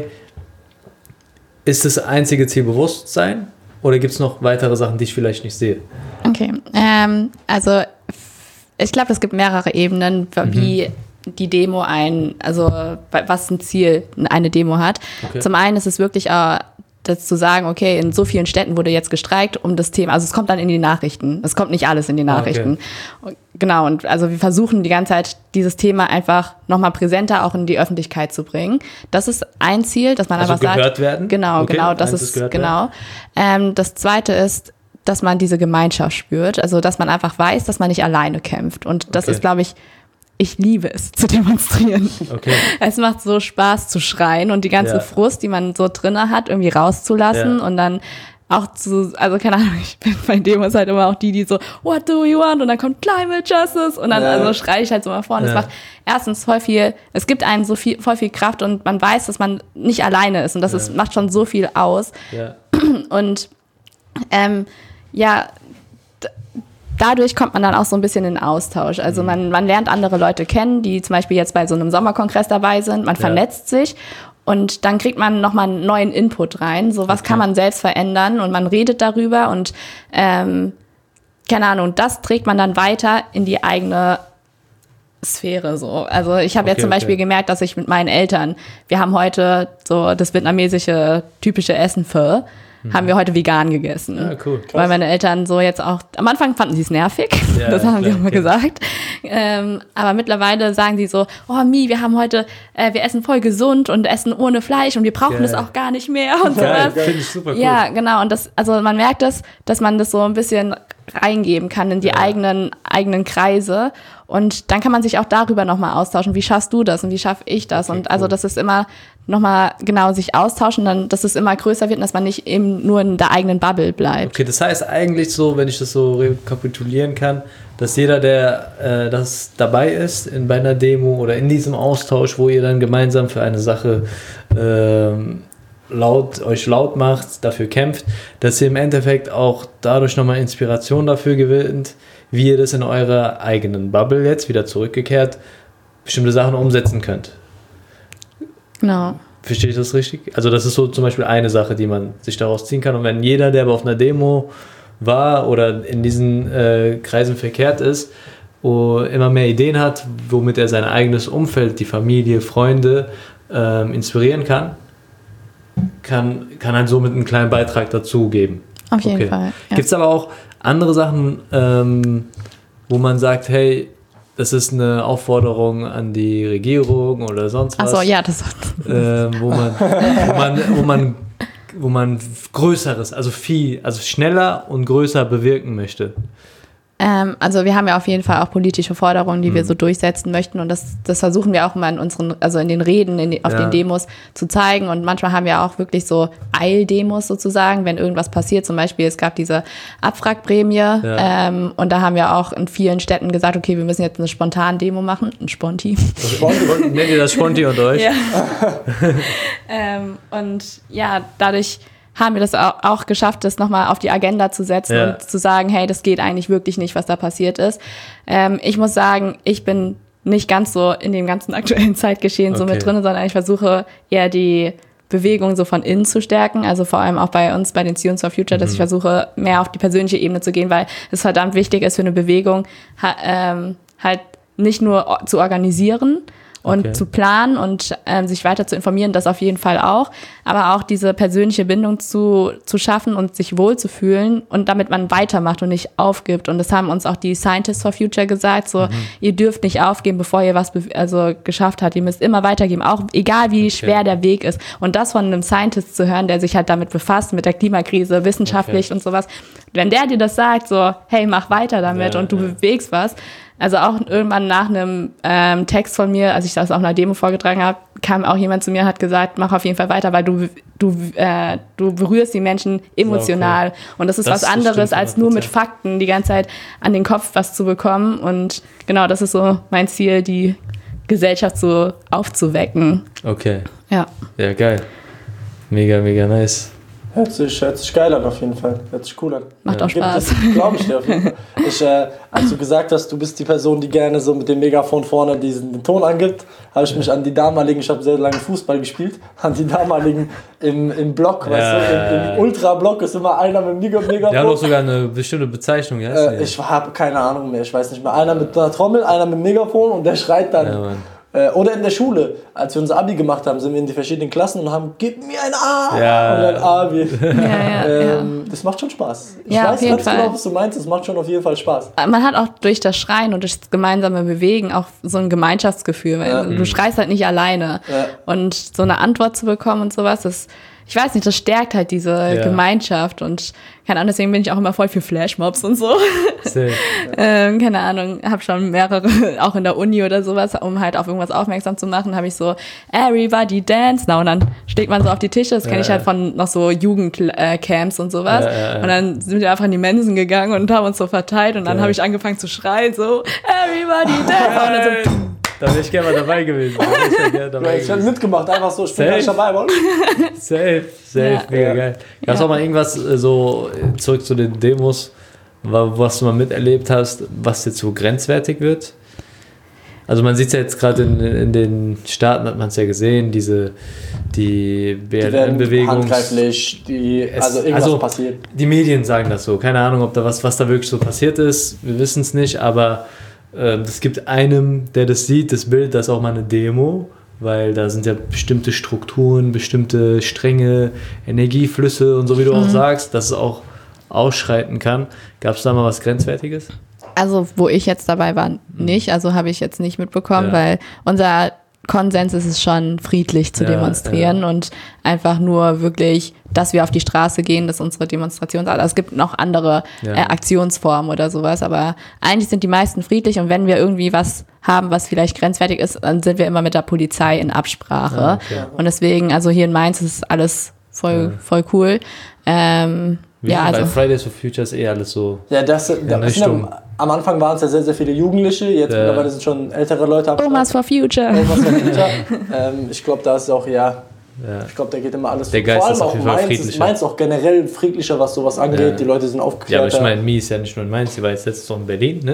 ist das einzige Ziel Bewusstsein oder gibt es noch weitere Sachen, die ich vielleicht nicht sehe? Okay, ähm, also ich glaube, es gibt mehrere Ebenen, wie mhm. die Demo ein, also was ein Ziel eine Demo hat. Okay. Zum einen ist es wirklich äh, das zu sagen, okay, in so vielen Städten wurde jetzt gestreikt um das Thema, also es kommt dann in die Nachrichten, es kommt nicht alles in die Nachrichten. Okay. Genau, und also wir versuchen die ganze Zeit, dieses Thema einfach nochmal präsenter auch in die Öffentlichkeit zu bringen. Das ist ein Ziel, dass man also einfach sagt. Gehört werden? Genau, okay. genau, das ist, genau. Ähm, das zweite ist, dass man diese Gemeinschaft spürt, also dass man einfach weiß, dass man nicht alleine kämpft. Und das okay. ist, glaube ich, ich liebe es zu demonstrieren. Okay. Es macht so Spaß zu schreien und die ganze ja. Frust, die man so drinne hat, irgendwie rauszulassen ja. und dann auch zu, also keine Ahnung, ich bin bei Demos halt immer auch die, die so, what do you want? Und dann kommt Climate Justice und dann ja. also schreie ich halt so mal vor. Und es ja. macht erstens voll viel, es gibt einem so viel, voll viel Kraft und man weiß, dass man nicht alleine ist und das ja. ist, macht schon so viel aus. Ja. Und ähm, ja, d- dadurch kommt man dann auch so ein bisschen in Austausch. Also man, man lernt andere Leute kennen, die zum Beispiel jetzt bei so einem Sommerkongress dabei sind. Man ja. vernetzt sich und dann kriegt man nochmal einen neuen Input rein. So, was okay. kann man selbst verändern? Und man redet darüber und ähm, keine Ahnung, das trägt man dann weiter in die eigene Sphäre so. Also ich habe okay, jetzt zum Beispiel okay. gemerkt, dass ich mit meinen Eltern, wir haben heute so das vietnamesische typische Essen Pho, haben wir heute vegan gegessen. Ja, cool. Krass. Weil meine Eltern so jetzt auch, am Anfang fanden sie es nervig, ja, das haben sie auch mal okay. gesagt. Ähm, aber mittlerweile sagen sie so, oh Mi, wir haben heute, äh, wir essen voll gesund und essen ohne Fleisch und wir brauchen es auch gar nicht mehr und sowas. Finde ich super cool. Ja, genau. Und das, also man merkt das, dass man das so ein bisschen reingeben kann in die ja. eigenen, eigenen Kreise. Und dann kann man sich auch darüber nochmal austauschen. Wie schaffst du das und wie schaffe ich das? Okay, und also, cool. das ist immer nochmal genau sich austauschen, dann, dass es immer größer wird und dass man nicht eben nur in der eigenen Bubble bleibt. Okay, das heißt eigentlich so, wenn ich das so rekapitulieren kann, dass jeder, der äh, das dabei ist, in, bei einer Demo oder in diesem Austausch, wo ihr dann gemeinsam für eine Sache ähm, laut, euch laut macht, dafür kämpft, dass ihr im Endeffekt auch dadurch nochmal Inspiration dafür gewinnt, wie ihr das in eurer eigenen Bubble jetzt wieder zurückgekehrt bestimmte Sachen umsetzen könnt. Genau. Verstehe ich das richtig? Also das ist so zum Beispiel eine Sache, die man sich daraus ziehen kann. Und wenn jeder, der auf einer Demo war oder in diesen äh, Kreisen verkehrt ist, oh, immer mehr Ideen hat, womit er sein eigenes Umfeld, die Familie, Freunde ähm, inspirieren kann, kann, kann halt somit einen kleinen Beitrag dazu geben. Auf jeden okay. Fall. Ja. Gibt es aber auch andere Sachen, ähm, wo man sagt, hey, das ist eine Aufforderung an die Regierung oder sonst was. Achso, ja, das äh, wo man, wo man, wo man, wo man Größeres, also viel, also schneller und größer bewirken möchte. Ähm, also wir haben ja auf jeden Fall auch politische Forderungen, die mhm. wir so durchsetzen möchten und das, das versuchen wir auch immer in unseren, also in den Reden, in die, auf ja. den Demos zu zeigen und manchmal haben wir auch wirklich so Eildemos sozusagen, wenn irgendwas passiert, zum Beispiel es gab diese Abwrackprämie ja. ähm, und da haben wir auch in vielen Städten gesagt, okay, wir müssen jetzt eine spontane Demo machen, ein Sponti. Sponti, nennt ihr das Sponti unter euch? Ja. ähm, und ja, dadurch haben wir das auch geschafft, das nochmal auf die Agenda zu setzen ja. und zu sagen, hey, das geht eigentlich wirklich nicht, was da passiert ist. Ähm, ich muss sagen, ich bin nicht ganz so in dem ganzen aktuellen Zeitgeschehen okay. so mit drin, sondern ich versuche eher die Bewegung so von innen zu stärken, also vor allem auch bei uns, bei den Students for Future, mhm. dass ich versuche, mehr auf die persönliche Ebene zu gehen, weil es verdammt wichtig ist für eine Bewegung, ha- ähm, halt nicht nur zu organisieren, und okay. zu planen und ähm, sich weiter zu informieren, das auf jeden Fall auch. Aber auch diese persönliche Bindung zu, zu schaffen und sich wohlzufühlen und damit man weitermacht und nicht aufgibt. Und das haben uns auch die Scientists for Future gesagt, so, mhm. ihr dürft nicht aufgeben, bevor ihr was be- also geschafft habt. Ihr müsst immer weitergeben, auch egal wie okay. schwer der Weg ist. Und das von einem Scientist zu hören, der sich halt damit befasst, mit der Klimakrise, wissenschaftlich okay. und sowas. Wenn der dir das sagt, so, hey, mach weiter damit ja, und du ja. bewegst was. Also auch irgendwann nach einem ähm, Text von mir, als ich das auf einer Demo vorgetragen habe, kam auch jemand zu mir und hat gesagt, mach auf jeden Fall weiter, weil du du äh, du berührst die Menschen emotional. Okay. Und das ist das was anderes, als nur mit Fakten die ganze Zeit an den Kopf was zu bekommen. Und genau, das ist so mein Ziel, die Gesellschaft so aufzuwecken. Okay. Ja. Ja, geil. Mega, mega nice. Hört sich, hört sich geil an auf jeden Fall. Hört sich cool an. Macht ja. auch Spaß. Glaube ich dir auf jeden Fall. Ich, äh, als du gesagt hast, du bist die Person, die gerne so mit dem Megafon vorne diesen den Ton angibt, habe ich mich an die damaligen, ich habe sehr lange Fußball gespielt, an die damaligen im, im Block, ja, weißt du, im, im Ultra-Block ist immer einer mit dem Megafon. Die haben doch sogar eine bestimmte Bezeichnung, ja? Äh, ich habe keine Ahnung mehr, ich weiß nicht mehr. Einer mit einer Trommel, einer mit dem Megafon und der schreit dann. Ja, oder in der Schule, als wir unser Abi gemacht haben, sind wir in die verschiedenen Klassen und haben, gib mir ein A ja. und ein Abi. Ja, ja, ähm, ja. Das macht schon Spaß. Ich ja, weiß ganz genau, was du meinst, das macht schon auf jeden Fall Spaß. Man hat auch durch das Schreien und durch das gemeinsame Bewegen auch so ein Gemeinschaftsgefühl, weil ja. du schreist halt nicht alleine. Ja. Und so eine Antwort zu bekommen und sowas, das, ich weiß nicht, das stärkt halt diese ja. Gemeinschaft und keine Ahnung, deswegen bin ich auch immer voll für Flashmobs und so. ähm, keine Ahnung, habe schon mehrere, auch in der Uni oder sowas, um halt auf irgendwas aufmerksam zu machen, habe ich so Everybody Dance Now und dann schlägt man so auf die Tische, das kenne ja, ich halt von noch so Jugendcamps und sowas ja, ja, ja. und dann sind wir einfach in die Mensen gegangen und haben uns so verteilt und dann ja. habe ich angefangen zu schreien, so Everybody Dance und dann so da wäre ich gerne mal dabei gewesen. Da ich hätte mitgemacht, einfach so, ich bin gar nicht dabei, Mann. Safe, safe, ja. mega geil. Gab es ja. auch mal irgendwas, so zurück zu den Demos, was du mal miterlebt hast, was jetzt so grenzwertig wird? Also man sieht es ja jetzt gerade in, in den Staaten, hat man es ja gesehen, diese die B L M-Bewegung. Handgreiflich, die, also irgendwas also, passiert. Die Medien sagen das so. Keine Ahnung, ob da was, was da wirklich so passiert ist. Wir wissen es nicht, aber es gibt einem, der das sieht, das Bild, das ist auch mal eine Demo, weil da sind ja bestimmte Strukturen, bestimmte Stränge, Energieflüsse und so wie du mhm. auch sagst, dass es auch ausschreiten kann. Gab es da mal was Grenzwertiges? Also wo ich jetzt dabei war, nicht. Also habe ich jetzt nicht mitbekommen, ja. weil unser Konsens ist es schon, friedlich zu ja, demonstrieren ja. und einfach nur wirklich, dass wir auf die Straße gehen, dass unsere Demonstrations... Also es gibt noch andere ja. äh, Aktionsformen oder sowas, aber eigentlich sind die meisten friedlich und wenn wir irgendwie was haben, was vielleicht grenzwertig ist, dann sind wir immer mit der Polizei in Absprache. Ja, okay. Und deswegen, also hier in Mainz ist alles voll, ja. voll cool. Ähm, Wie ja, bei also Fridays for Future ist eh alles so. Ja, das, das sind ja, am Anfang waren es ja sehr, sehr viele Jugendliche, jetzt äh, mittlerweile sind schon ältere Leute am Omas for Future. Omas for Future. ähm, ich glaube, da ist auch, ja, ja. ich glaube, da geht immer alles. Der Geist vor allem ist auf auch jeden Fall Mainz friedlicher. Ist Mainz auch generell friedlicher, was sowas angeht. Ja. Die Leute sind aufgeklärt. Ja, aber ich meine, Mi ist ja nicht nur in Mainz, sie war jetzt letztes Mal in Berlin, ne?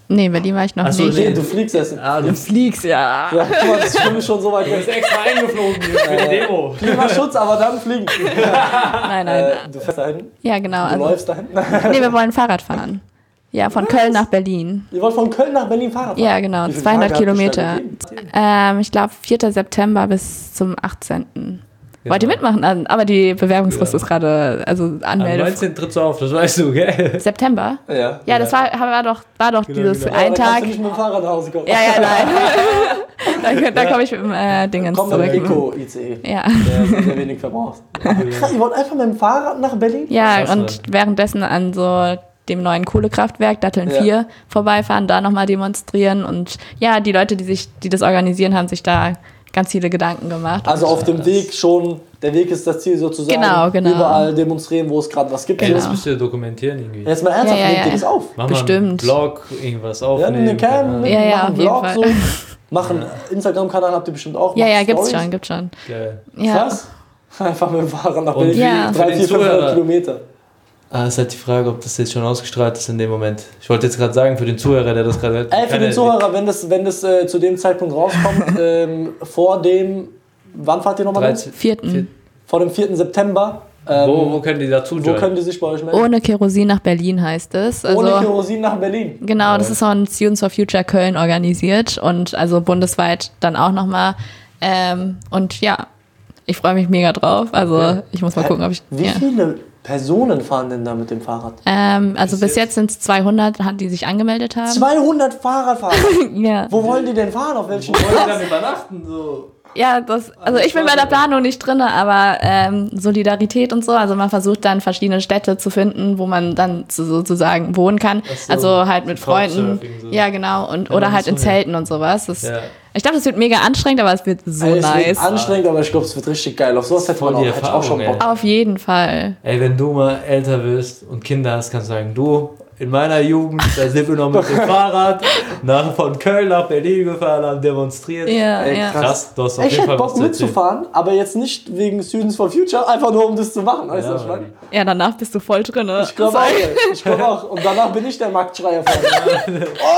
Nee, Berlin war ich noch Achso, nicht. Nee, du fliegst erst. Ah, du fliegst, ja. Ja, guck mal, das ist schon so weit weg. Du bist extra eingeflogen für die Demo. Klimaschutz, aber dann fliegen. Nein, nein. Äh, du fährst dahin? Ja, genau. Du also, läufst dahin? Nee, wir wollen Fahrrad fahren. Ja, von Was? Köln nach Berlin. Ihr wollt von Köln nach Berlin Fahrrad fahren? Ja, genau, zweihundert Kilometer. Ähm, ich glaube, vierter September bis zum achtzehnten Genau. Wollt ihr mitmachen? Aber die Bewerbungsfrist ja. ist gerade, also Anmeldung. Am neunzehnten trittst du auf, das weißt du, gell? September? Ja. Ja, das war, war doch, war doch genau, dieses genau. ein ja, Tag. Kannst du nicht mit dem Fahrrad nach Hause kommen. Ja, ja, nein. da da ja. komme ich mit dem äh, Dingens Komm zurück. Komm mit Eco-I C E. Ja. Der sehr wenig verbraucht. Krass, ihr wollt einfach mit dem Fahrrad nach Berlin? Ja, Krass, und ne? währenddessen an so dem neuen Kohlekraftwerk Datteln ja. vier vorbeifahren, da nochmal demonstrieren und ja, die Leute, die sich, die das organisieren, haben sich da ganz viele Gedanken gemacht. Also auf dem Weg schon, der Weg ist das Ziel sozusagen, genau, genau. überall demonstrieren, wo es gerade was gibt. Ey, das müsst ihr dokumentieren irgendwie. Jetzt mal ernsthaft, ja, ja, nehmt ihr das auf? Mach Bestimmt. Mal einen Blog, irgendwas aufnehmen. Ja, eine Cam, ja, ja, machen einen Blog Fall. so. Machen Instagram-Kanal habt ihr bestimmt auch. Ja, ja, gibt's schon, gibt's schon. Geil. Ja. Krass. Einfach mit dem Fahrrad nach Berlin. Ja. drei, vier, fünfhundert Kilometer. Ah, ist halt die Frage, ob das jetzt schon ausgestrahlt ist in dem Moment. Ich wollte jetzt gerade sagen, für den Zuhörer, der das gerade hört. Ey, für den Zuhörer, wenn das, wenn das äh, zu dem Zeitpunkt rauskommt, ähm, vor dem, wann fahrt ihr nochmal los? Vierten. Vor dem vierten September. Ähm, wo, wo können die dazu joinen? Wo können die sich bei euch melden? Ohne Kerosin nach Berlin heißt es. Also, Ohne Kerosin nach Berlin? Genau, das ist von Students for Future Köln organisiert und also bundesweit dann auch nochmal. Ähm, und ja, ich freue mich mega drauf. Also okay. ich muss mal gucken, ob ich... Wie ja. viele Personen fahren denn da mit dem Fahrrad? Ähm, also bis, bis jetzt sind es zweihundert, die sich angemeldet haben. zweihundert Fahrradfahrer? Ja. Wo wollen die denn fahren? Auf welchen Wo wollen die dann übernachten? So? Ja, das, also ich bin bei der Planung nicht drin, aber ähm, Solidarität und so, also man versucht dann verschiedene Städte zu finden, wo man dann sozusagen wohnen kann, so, also halt mit Freunden, so. Ja genau, und ja, oder halt in Zelten und sowas. Das, ja. Ich glaube, das wird mega anstrengend, aber es wird so also, es nice. Es wird anstrengend, aber ich glaube, es wird richtig geil. Auf sowas hätte man auch, hätte auch schon Bock. Auf jeden Fall. Ey, wenn du mal älter wirst und Kinder hast, kannst du sagen, du, in meiner Jugend, da sind wir noch mit dem Fahrrad nach, von Köln nach Berlin gefahren, haben demonstriert. Ja, Ey, ja. Krass, du hast auf ich jeden hätte Fall Bock mitzufahren, aber jetzt nicht wegen Students for Future, einfach nur um das zu machen. Weißt ja, du, was ich meine? Ja, danach bist du voll drin, ne? Ich glaube auch, ich glaub auch. Und danach bin ich der Marktschreier von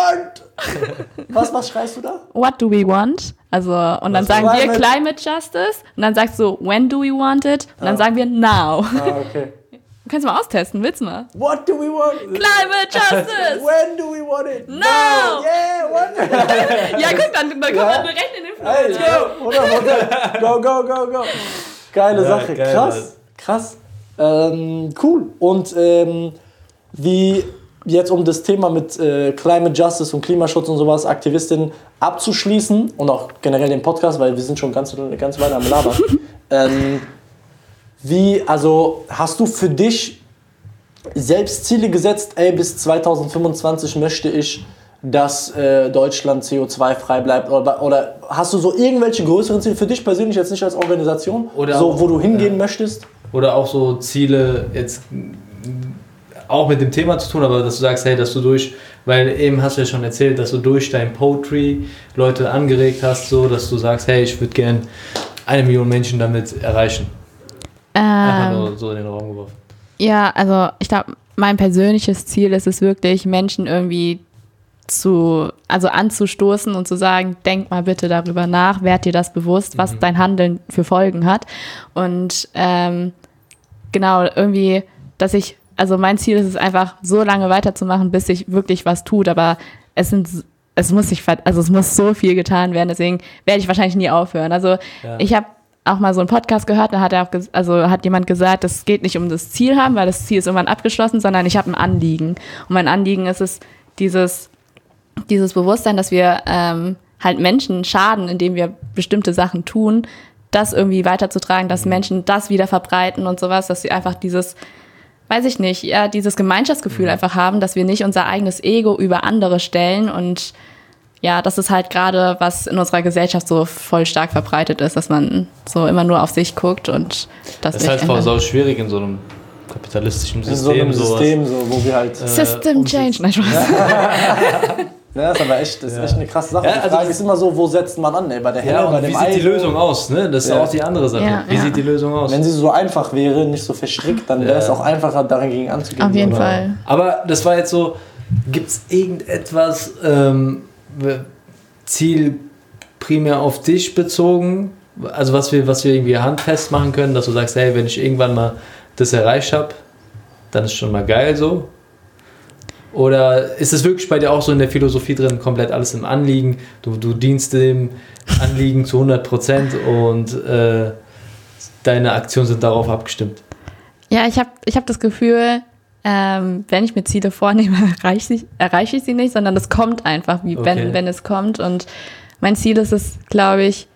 Und was, was schreist du da? What do we want? Also, und dann was sagen wir Climate Justice und dann sagst du, when do we want it? Und dann ah. sagen wir now. Ah, okay. Du kannst mal austesten, willst du mal? What do we want? Climate Justice! When do we want it? No! no. Yeah, what? Ja, guck, dann, dann kommt ja. man direkt in den Flow. Hey, go, oder, go, go, go, go. Geile ja, Sache, geil, krass, krass. Ähm, cool. Und ähm, wie jetzt, um das Thema mit äh, Climate Justice und Klimaschutz und sowas, Aktivistinnen abzuschließen und auch generell den Podcast, weil wir sind schon ganz, ganz weit am Labern. ähm, Wie, also hast du für dich selbst Ziele gesetzt, ey, bis zweitausendfünfundzwanzig möchte ich, dass äh, Deutschland C O zwei frei bleibt? Oder, oder hast du so irgendwelche größeren Ziele für dich persönlich, jetzt nicht als Organisation, oder so, auch, wo du hingehen ja. möchtest? Oder auch so Ziele, jetzt auch mit dem Thema zu tun, aber dass du sagst, hey, dass du durch, weil eben hast du ja schon erzählt, dass du durch dein Poetry Leute angeregt hast, so, dass du sagst, hey, ich würde gern eine Million Menschen damit erreichen. Einfach nur so in den Raum geworfen. Ja, also ich glaube, mein persönliches Ziel ist es wirklich, Menschen irgendwie zu, also anzustoßen und zu sagen, denk mal bitte darüber nach, werd dir das bewusst, was mhm. dein Handeln für Folgen hat. Und ähm, genau, irgendwie, dass ich, also mein Ziel ist es einfach, so lange weiterzumachen, bis sich wirklich was tut, aber es sind es muss sich, also es muss so viel getan werden, deswegen werde ich wahrscheinlich nie aufhören. Also ja. ich habe auch mal so einen Podcast gehört, da hat er auch, also hat jemand gesagt, es geht nicht um das Ziel haben, weil das Ziel ist irgendwann abgeschlossen, sondern ich habe ein Anliegen. Und mein Anliegen ist es, dieses, dieses Bewusstsein, dass wir ähm, halt Menschen schaden, indem wir bestimmte Sachen tun, das irgendwie weiterzutragen, dass Menschen das wieder verbreiten und sowas, dass sie einfach dieses, weiß ich nicht, ja, dieses Gemeinschaftsgefühl einfach haben, dass wir nicht unser eigenes Ego über andere stellen und ja, das ist halt gerade, was in unserer Gesellschaft so voll stark verbreitet ist, dass man so immer nur auf sich guckt und das, das ist halt voll so schwierig in so einem kapitalistischen System. In so einem System, so, wo wir halt... Äh, System Change, nein, Spaß. Ja, das ist aber echt, das ist ja. echt eine krasse Sache. Ja, die Frage also ist immer so, wo setzt man an? Ey? Bei der Henne, ja, bei dem wie Ei. sieht die Lösung aus? Ne? Das ist ja. auch die andere Sache. Ja, wie ja. sieht die Lösung aus? Wenn sie so einfach wäre, nicht so verstrickt, dann wäre ja. es auch einfacher, dagegen anzugehen. Auf jeden oder? Fall. Aber das war jetzt so, Gibt es irgendetwas, ähm, Ziel primär auf dich bezogen? Also was wir, was wir irgendwie handfest machen können, dass du sagst, hey, wenn ich irgendwann mal das erreicht habe, dann ist schon mal geil so? Oder ist es wirklich bei dir auch so in der Philosophie drin, komplett alles im Anliegen? Du, du dienst dem Anliegen zu hundert Prozent und äh, deine Aktionen sind darauf abgestimmt? Ja, ich habe ich hab das Gefühl, ähm, wenn ich mir Ziele vornehme, erreiche ich, erreiche ich sie nicht, sondern das kommt einfach, wie okay. wenn, wenn es kommt. Und mein Ziel ist es, glaube ich,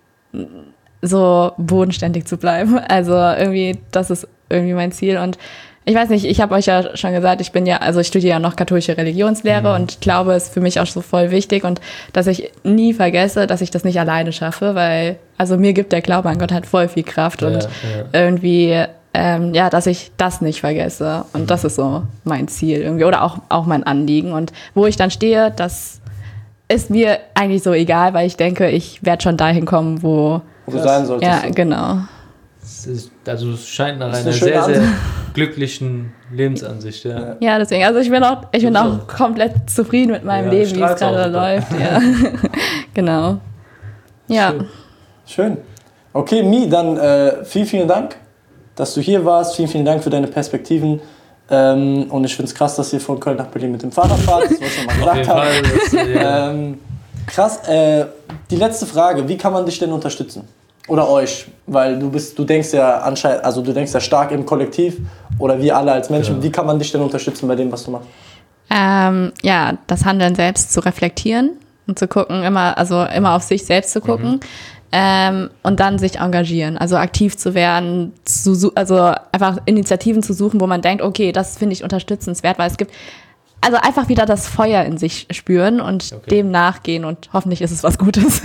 so bodenständig zu bleiben. Also irgendwie, das ist irgendwie mein Ziel. Und ich weiß nicht, ich habe euch ja schon gesagt, ich bin ja, also ich studiere ja noch katholische Religionslehre mhm. und ich glaube, es ist für mich auch so voll wichtig und dass ich nie vergesse, dass ich das nicht alleine schaffe, weil, also mir gibt der Glaube an Gott halt voll viel Kraft ja, und ja. irgendwie, ähm, ja, dass ich das nicht vergesse und mhm. das ist so mein Ziel irgendwie oder auch, auch mein Anliegen und wo ich dann stehe, das ist mir eigentlich so egal, weil ich denke, ich werde schon dahin kommen, wo, wo du sein solltest. Ja, genau. Es ist, also es scheint nach einer sehr, sehr glücklichen Lebensansicht, ja. Ja, deswegen, also ich bin auch, ich bin auch komplett zufrieden mit meinem ja, Leben, wie es gerade läuft. Ja. Genau. Ja. Schön. Schön. Okay, Mi, dann äh, vielen, vielen Dank, dass du hier warst. Vielen, vielen Dank für deine Perspektiven. Ähm, und ich finde es krass, dass ihr von Köln nach Berlin mit dem Fahrrad fahrt. Das, was ich mal gesagt habe. Das, ja. ähm, krass. Äh, die letzte Frage, wie kann man dich denn unterstützen? Oder euch, weil du bist, du denkst ja anscheinend, also du denkst ja stark im Kollektiv oder wir alle als Menschen. Ja. Wie kann man dich denn unterstützen bei dem, was du machst? Ähm, ja, das Handeln selbst zu reflektieren und zu gucken, immer, also immer auf sich selbst zu gucken mhm. ähm, und dann sich engagieren, also aktiv zu werden, zu, also einfach Initiativen zu suchen, wo man denkt, okay, das finde ich unterstützenswert, weil es gibt Also einfach wieder das Feuer in sich spüren und okay. dem nachgehen und hoffentlich ist es was Gutes.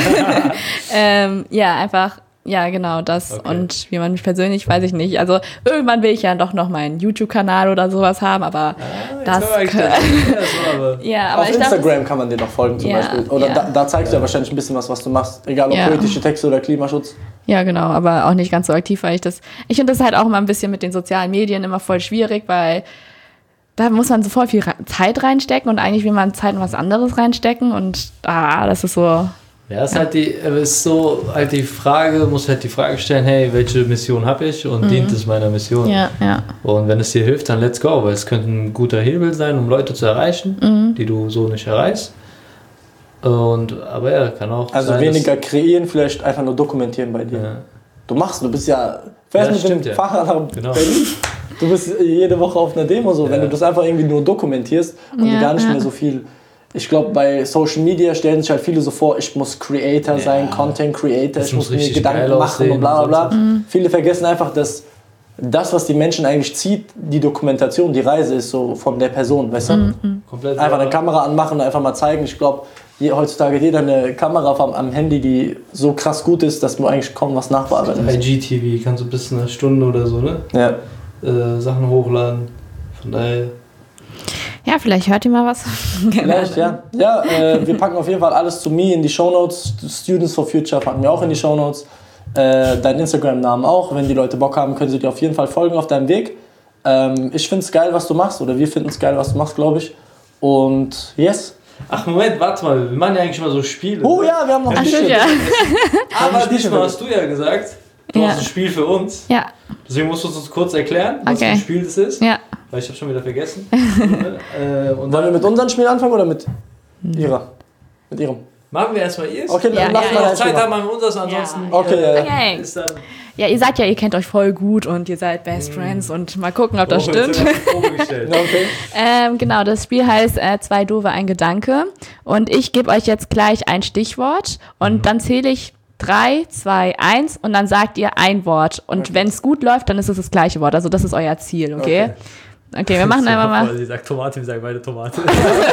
ähm, ja, einfach, ja genau das. Okay. Und wie man mich persönlich, weiß ich nicht. Also irgendwann will ich ja doch noch meinen YouTube-Kanal oder sowas haben, aber ah, das... ja, aber auf ich Instagram glaub, kann man dir noch folgen zum ja, Beispiel. Oder ja. da, da zeigst ja. du ja wahrscheinlich ein bisschen was, was du machst. Egal ob ja. poetische Texte oder Klimaschutz. Ja, genau, aber auch nicht ganz so aktiv, weil ich das... Ich finde das halt auch immer ein bisschen mit den sozialen Medien immer voll schwierig, weil... Da muss man so voll viel Zeit reinstecken und eigentlich will man Zeit in was anderes reinstecken und ah, das ist so... Ja, ist halt die, ist so halt die Frage, muss halt die Frage stellen, hey, welche Mission habe ich und mhm. dient es meiner Mission? Ja, ja. Und wenn es dir hilft, dann let's go, weil es könnte ein guter Hebel sein, um Leute zu erreichen, mhm. die du so nicht erreichst. Und, aber ja, kann auch Also sein, weniger kreieren, vielleicht einfach nur dokumentieren bei dir. Ja. Du machst, du bist ja, fährst ja, mit stimmt, dem ja. Fahrrad nach genau. Berlin. Du bist jede Woche auf einer Demo so, ja. wenn du das einfach irgendwie nur dokumentierst und ja, gar nicht ja. mehr so viel. Ich glaube, bei Social Media stellen sich halt viele so vor, ich muss Creator ja. sein, Content Creator, das ich muss mir Gedanken machen und bla bla bla. Mhm. Viele vergessen einfach, dass das, was die Menschen eigentlich zieht, die Dokumentation, die Reise ist so von der Person, weißt du? Mhm. Komplett einfach eine Kamera anmachen und einfach mal zeigen. Ich glaube, heutzutage hat jeder eine Kamera am, am Handy, die so krass gut ist, dass du eigentlich kaum was nachbearbeiten musst. I G T V kannst du bis eine Stunde oder so, ne? Ja. Äh, Sachen hochladen. Von daher. Ja, vielleicht hört ihr mal was. Vielleicht, ja. Ja, äh, wir packen auf jeden Fall alles zu mir in die Shownotes. Students for Future packen wir auch in die Shownotes. Äh, deinen Instagram-Namen auch. Wenn die Leute Bock haben, können sie dir auf jeden Fall folgen auf deinem Weg. Ähm, ich finde es geil, was du machst. Oder wir finden es geil, was du machst, glaube ich. Und yes. Ach Moment, warte mal. Wir machen ja eigentlich immer so Spiele. Oh ja, wir haben noch ein Spiel. Ja. Aber diesmal hast du ja gesagt, du ja. hast ein Spiel für uns. Ja. Deswegen musst du uns kurz erklären, was okay. für ein Spiel das ist. Ja. Weil ich habe schon wieder vergessen. äh, und Wollen wir mit unserem Spiel anfangen oder mit ihrer? Mit ihrem? Machen wir erstmal ihrs. Okay, ja, dann lass ja, mal ja. Zeit haben, machen wir unseres, ansonsten. Ja. Okay, äh, ja. Okay. Ist dann ja, ihr seid ja, ihr kennt euch voll gut und ihr seid Best Friends und mal gucken, ob das oh, stimmt. Okay. ähm, genau, das Spiel heißt äh, Zwei Doofe, ein Gedanke. Und ich gebe euch jetzt gleich ein Stichwort und mhm. dann zähle ich drei, zwei, eins und dann sagt ihr ein Wort. Und okay. wenn es gut läuft, dann ist es das gleiche Wort. Also das ist euer Ziel, okay? Okay, okay wir machen einfach mal. Sie sagt Tomate, wir sagen beide Tomate.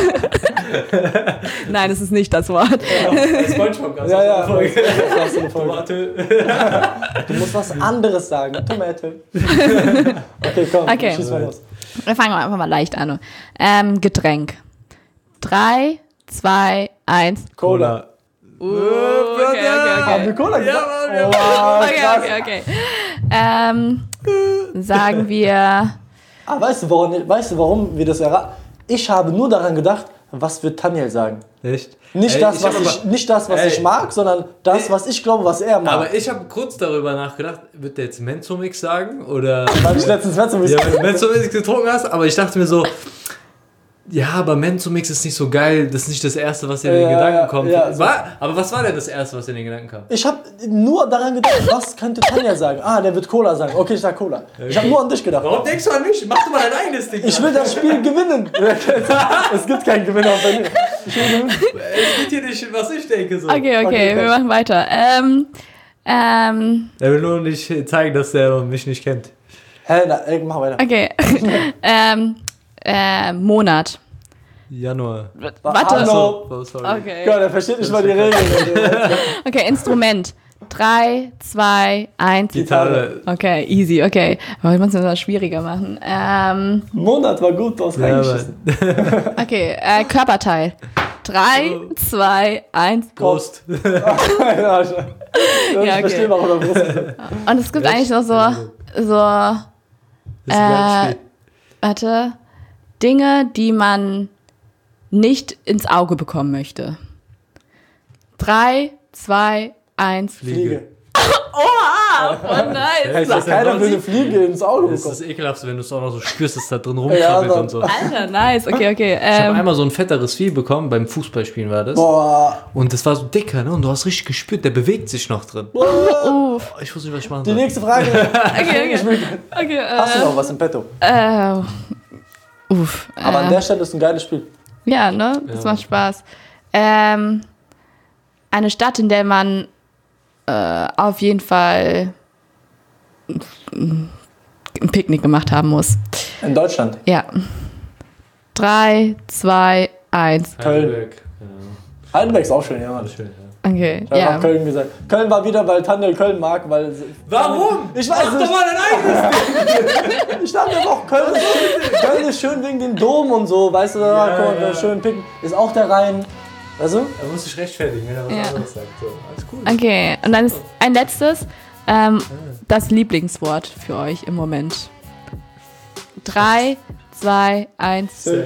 Nein, es ist nicht das Wort. Ja, SpongeBob, ja, ja. Tomate. Du musst was anderes sagen. Tomate. Okay, komm, okay. schieß mal los. Wir fangen einfach mal leicht an. Ähm, Getränk. Drei, zwei, eins. Cola. Uh, okay, okay, okay. Haben wir Cola gesagt? Ja, oh, okay, okay, okay. Ähm, sagen wir... Ah, weißt du, warum, weißt du, warum wir das erraten? Ich habe nur daran gedacht, was wird Tanyel sagen. Echt? Nicht, ey, das, was ich, ich, nicht das, was ey, ich mag, sondern das, ey, was ich glaube, was er mag. Aber ich habe kurz darüber nachgedacht, wird der jetzt Menzomix sagen? Oder weil ich letztens Menzomix ja, Menzomix getrunken hast, aber ich dachte mir so, ja, aber Menzomix ist nicht so geil, das ist nicht das Erste, was dir in den ja, Gedanken kommt. Ja, so. war, aber was war denn das Erste, was dir in den Gedanken kam? Ich habe nur daran gedacht, was könnte Tanja sagen? Ah, der wird Cola sagen. Okay, ich sag Cola. Okay. Ich habe nur an dich gedacht. Warum denkst du an mich? Mach doch mal dein eigenes Ding. Ich will das Spiel gewinnen. Es gibt keinen Gewinner auf der Linie. Ich will gewinnen. Es geht hier nicht, was ich denke. So. Okay, okay, okay wir machen weiter. Ähm, ähm. Er will nur nicht zeigen, dass er mich nicht kennt. Hä, na, ey, mach weiter. Okay. ähm. Äh, Monat. Januar. Warte. So, oh, sorry. Okay. Gott, er versteht nicht mal die Regeln. Okay, Instrument. drei, zwei, eins. Gitarre. Okay, easy, okay. Aber ich muss es das schwieriger machen. Ähm, Monat war gut, du hast reingeschissen. Okay, äh, Körperteil. drei, zwei, eins. Brust. Ja, ich ja, okay. verstehe, warum er Brust ist. Und es gibt ja, eigentlich noch so, so äh, warte, Dinge, die man nicht ins Auge bekommen möchte. drei, zwei, eins. Fliege. Oha, oh nice. Ja, keiner will eine Fliege ins Auge bekommen. Das ist ekelhaft, wenn du es auch noch so spürst, dass da drin rumkrabbelt ja, und so. Alter, nice, okay, okay. Ich ähm, habe einmal so ein fetteres Vieh bekommen, beim Fußballspielen war das. Boah. Und das war so dicker, ne? Und du hast richtig gespürt, der bewegt sich noch drin. Uh. Ich wusste nicht, was ich machen soll. Die nächste Frage. Okay, okay. okay äh, hast du noch was im Petto? Äh, uff. Aber äh, an der Stelle ist ein geiles Spiel. Ja, ne? Das ja. macht Spaß. Ähm, eine Stadt, in der man äh, auf jeden Fall ein Picknick gemacht haben muss. In Deutschland? Ja. Drei, zwei, eins. Heidelberg. Ja. Heidelberg ist auch schön, ja. Schön, ja. Okay, ich habe ja. Köln gesagt. Köln war wieder, weil Tandel Köln mag, weil... Warum? Ich weiß Mach nicht. doch mal dein eigenes Ding. Ich dachte auch, Köln ist, schön, Köln ist schön wegen dem Dom und so, weißt du, da ja, ja. schön picken. Ist auch der Rhein, weißt du? Da muss ich rechtfertigen, wenn er was ja. anderes sagt. So, alles cool. Okay, und dann ist ein letztes, ähm, das Lieblingswort für euch im Moment. Drei, zwei, eins. Safe.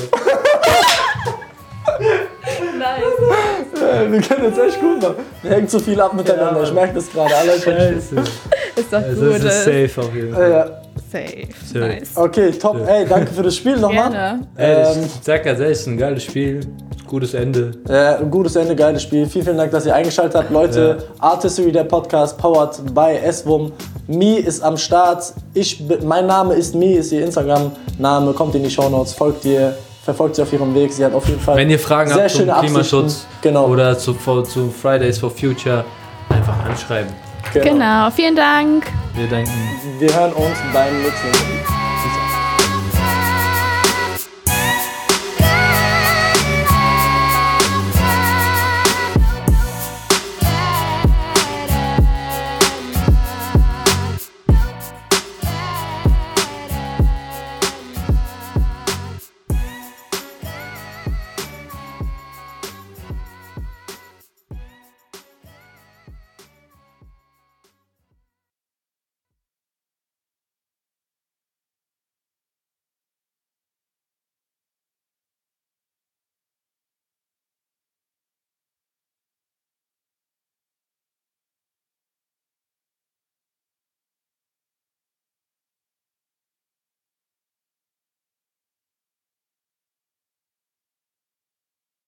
Nice. Ja, wir können jetzt echt gut machen. Wir hängen zu viel ab miteinander. Ja, ich merke das gerade. Alle Scheiße. Ist doch also gut. Das ist safe auf jeden Fall. Ja. Safe. safe. Nice. Okay, top. Ja. Ey, danke für das Spiel nochmal. Gerne. Ey, ich sag ja selbst, ein geiles Spiel. Gutes Ende. Ja, ein gutes Ende, geiles Spiel. Vielen, vielen Dank, dass ihr eingeschaltet habt. Leute, ja. Artistry, der Podcast, powered by S W U M. Mi ist am Start. Ich, mein Name ist Mi, ist ihr Instagram-Name. Kommt in die Shownotes, folgt ihr. Verfolgt sie auf ihrem Weg. Sie hat auf jeden Fall Wenn ihr Fragen sehr habt zum schöne Klimaschutz genau. oder zu, zu Fridays for Future, einfach anschreiben. Genau. genau, vielen Dank. Wir danken. Wir hören uns beim nächsten Mal.